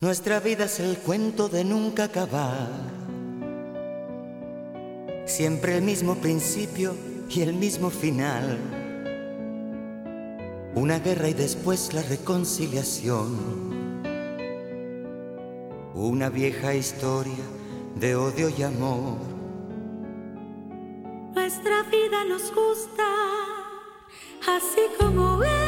Nuestra vida es el cuento de nunca acabar. Siempre el mismo principio y el mismo final. Una guerra y después la reconciliación. Una vieja historia de odio y amor. Nuestra vida nos gusta así como es.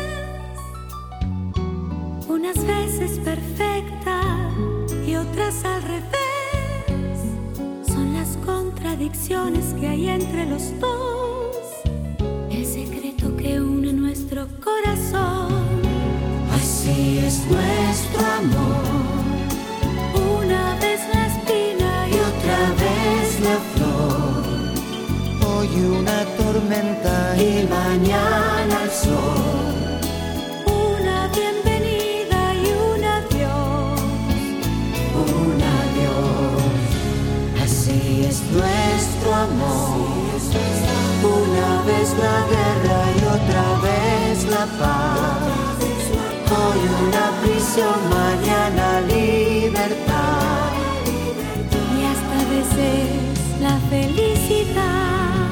Unas veces perfecta y otras al revés. Son las contradicciones que hay entre los dos. El secreto que une nuestro corazón. Así es nuestro amor. Una vez la espina y Otra vez la flor. Hoy una tormenta Y mañana el sol. una bienvenida y un adiós. Un adiós. Así es nuestro amor. Una vez la guerra y otra vez la paz. Hoy una prisión, mañana libertad. Y hasta a veces la felicidad.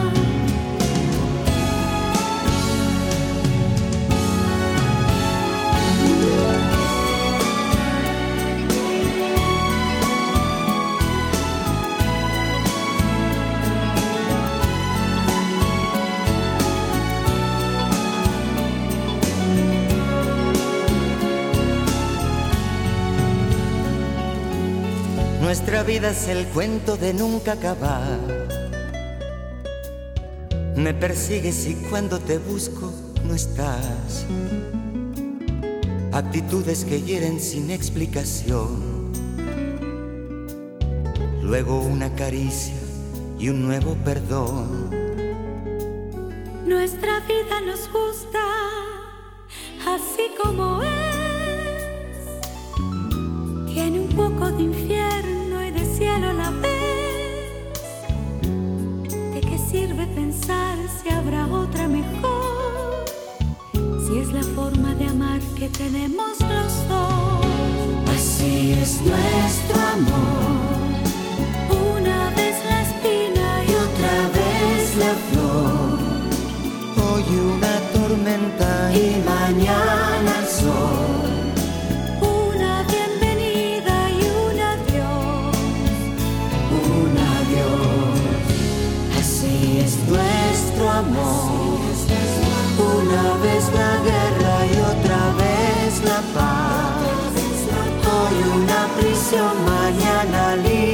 Nuestra vida es el cuento de nunca acabar. Me persigues y cuando te busco no estás. Actitudes que hieren sin explicación. Luego una caricia y un nuevo perdón. Nuestra vida nos gusta así como es. Tiene un poco de infierno y de cielo a la vez. ¿De qué sirve pensar si habrá otra mejor? Si es la forma de amar que tenemos los dos. Así es nuestro amor. Una vez la espina y Otra vez la flor. Hoy una tormenta Y mañana el sol. una bienvenida y un adiós. Un adiós. Así es nuestro amor. Una vez la guerra y otra vez la paz. Hoy una prisión, mañana libertad.